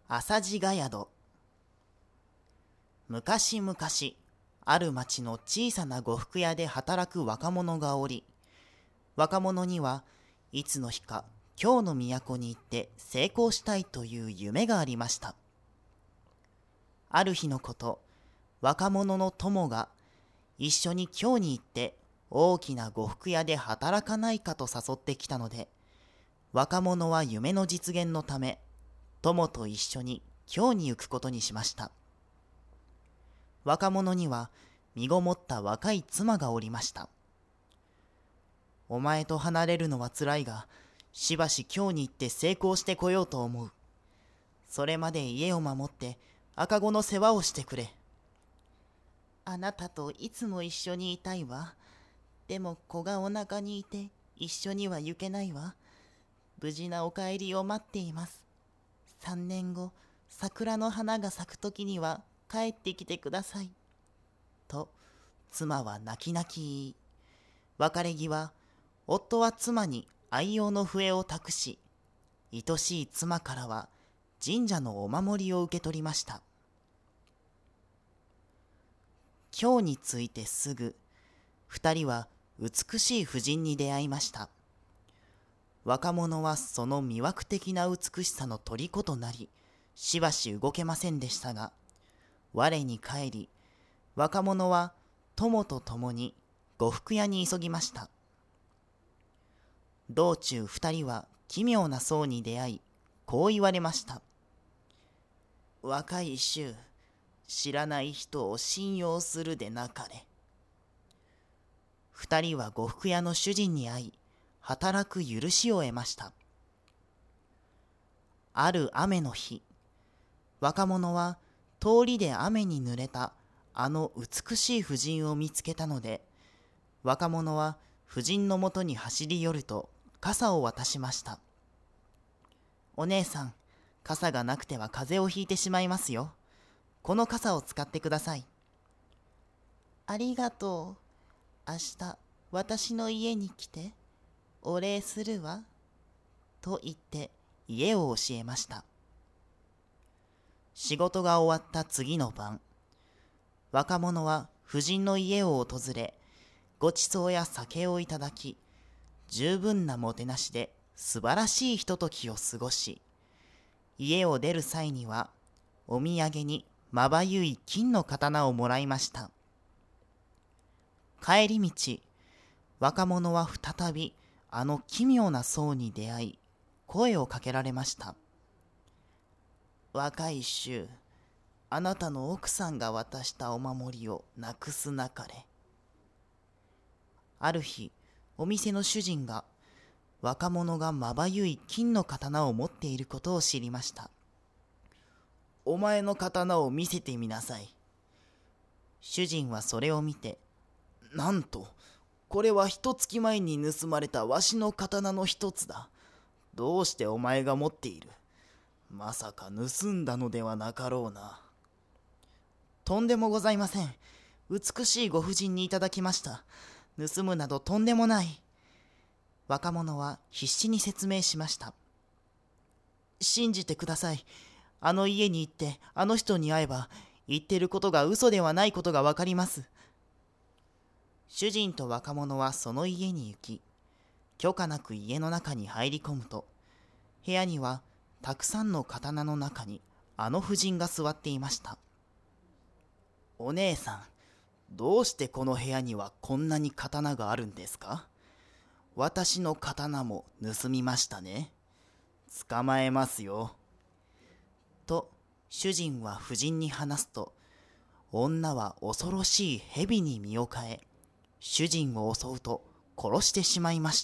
朝地が宿。昔々、ある町の小さな呉服屋で働く若者がおり、若者にはいつの日か京の都に行って成功したいという夢がありました。ある日のこと、若者の友が一緒に京に行って大きな呉服屋で働かないかと誘ってきたので、若者は夢の実現のため、友と一緒に京に行くことにしました。若者には身ごもった若い妻がおりました。お前と離れるのはつらいが、しばし京に行って成功してこようと思う。それまで家を守って赤子の世話をしてくれ。あなたといつも一緒にいたいわ。でも子がお腹にいて一緒には行けないわ。無事なお帰りを待っています。3年後、桜の花が咲くときには帰ってきてください。と、妻は泣き泣き言い、別れ際、夫は妻に愛用の笛を託し、愛しい妻からは神社のお守りを受け取りました。京に着いてすぐ、二人は美しい婦人に出会いました。若者はその魅惑的な美しさの虜となり、しばし動けませんでしたが、我に返り、若者は友と共に呉服屋に急ぎました。道中二人は奇妙な僧に出会い、こう言われました。若い衆、知らない人を信用するでなかれ。二人は呉服屋の主人に会い、働く許しを得ました。ある雨の日、若者は通りで雨に濡れたあの美しい婦人を見つけたので、若者は婦人のもとに走り寄ると傘を渡しました。お姉さん、傘がなくては風邪をひいてしまいますよ。この傘を使ってください。ありがとう。明日、私の家に来て、お礼するわ。と言って家を教えました。仕事が終わった次の晩、若者は婦人の家を訪れ、ごちそうや酒をいただき、十分なもてなしで素晴らしいひとときを過ごし、家を出る際にはお土産にまばゆい金の刀をもらいました。帰り道、若者は再びあの奇妙な僧に出会い、声をかけられました。若い衆、あなたの奥さんが渡したお守りをなくすなかれ。ある日、お店の主人が若者がまばゆい金の刀を持っていることを知りました。お前の刀を見せてみなさい。主人はそれを見て、なんと、これは一月前に盗まれたわしの刀の一つだ。どうしてお前が持っている？まさか盗んだのではなかろうな。とんでもございません。美しいご婦人にいただきました。盗むなどとんでもない。若者は必死に説明しました。信じてください。あの家に行ってあの人に会えば、言ってることが嘘ではないことがわかります。主人と若者はその家に行き、許可なく家の中に入り込むと、部屋にはたくさんの刀の中にあの婦人が座っていました。お姉さん、どうしてこの部屋にはこんなに刀があるんですか？私の刀も盗みましたね。捕まえますよ。と主人は婦人に話すと、女は恐ろしい蛇に身を変え、主人を襲うと殺してしまいました。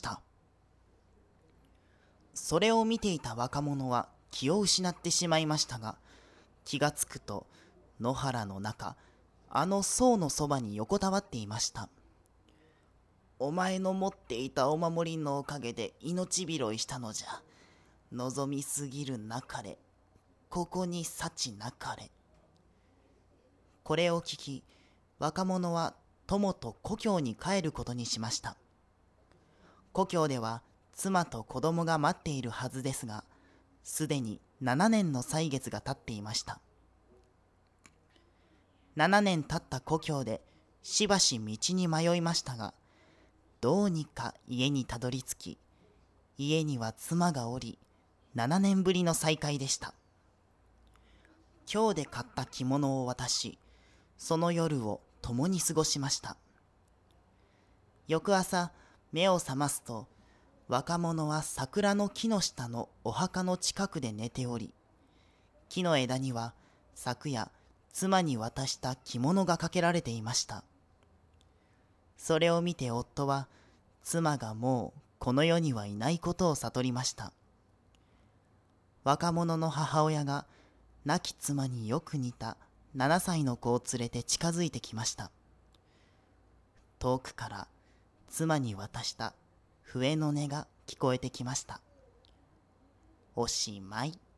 それを見ていた若者は気を失ってしまいましたが、気がつくと野原の中、あの僧のそばに横たわっていました。お前の持っていたお守りのおかげで命拾いしたのじゃ。望みすぎるなかれ。ここに幸なかれ。これを聞き、若者は友と故郷に帰ることにしました。故郷では妻と子供が待っているはずですが、 すでに7年の歳月が経っていました。7年経った故郷でしばし道に迷いましたが、どうにか家にたどり着き、家には妻がおり、7年ぶりの再会でした。今日で買った着物を渡し、その夜を共に過ごしました。翌朝、目を覚ますと、若者は桜の木の下のお墓の近くで寝ており、木の枝には昨夜妻に渡した着物がかけられていました。それを見て夫は、妻がもうこの世にはいないことを悟りました。若者の母親が亡き妻によく似た7歳の子を連れて近づいてきました。遠くから妻に渡した笛の音が聞こえてきました。おしまい。